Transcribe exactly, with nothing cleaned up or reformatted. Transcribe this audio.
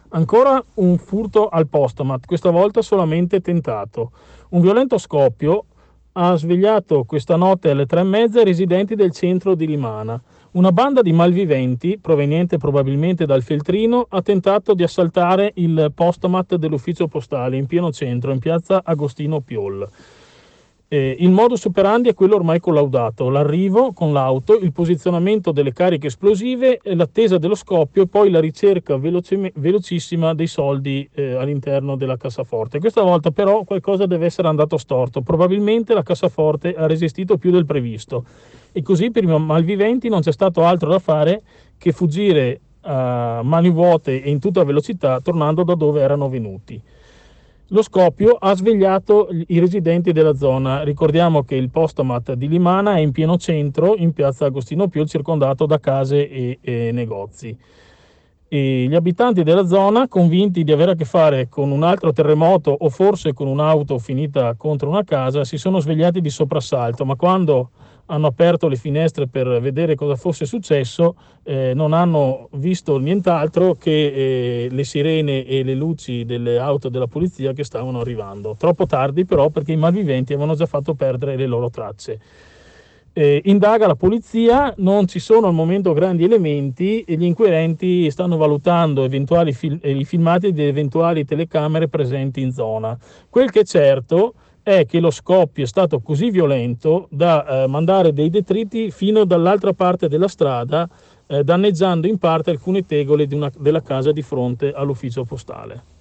Ancora un furto al postomat, questa volta solamente tentato. Un violento scoppio ha svegliato questa notte alle tre e mezza i residenti del centro di Limana. Una banda di malviventi, proveniente probabilmente dal Feltrino, ha tentato di assaltare il postomat dell'ufficio postale in pieno centro, in piazza Agostino Piol. Eh, il modus operandi è quello ormai collaudato: l'arrivo con l'auto, il posizionamento delle cariche esplosive, l'attesa dello scoppio e poi la ricerca veloce, velocissima dei soldi eh, all'interno della cassaforte. Questa volta però qualcosa deve essere andato storto, probabilmente la cassaforte ha resistito più del previsto e così per i malviventi non c'è stato altro da fare che fuggire a mani vuote e in tutta velocità tornando da dove erano venuti. Lo scoppio ha svegliato i residenti della zona. Ricordiamo che il postomat di Limana è in pieno centro, in piazza Agostino Pio, circondato da case e, e negozi. E gli abitanti della zona, convinti di avere a che fare con un altro terremoto o forse con un'auto finita contro una casa, si sono svegliati di soprassalto, ma quando hanno aperto le finestre per vedere cosa fosse successo, eh, non hanno visto nient'altro che eh, le sirene e le luci delle auto della polizia che stavano arrivando. Troppo tardi però, perché i malviventi avevano già fatto perdere le loro tracce. Eh, indaga la polizia, non ci sono al momento grandi elementi e gli inquirenti stanno valutando eventuali fil- i filmati di eventuali telecamere presenti in zona. Quel che è certo è che lo scoppio è stato così violento da eh, mandare dei detriti fino dall'altra parte della strada, eh, danneggiando in parte alcune tegole di una, della casa di fronte all'ufficio postale.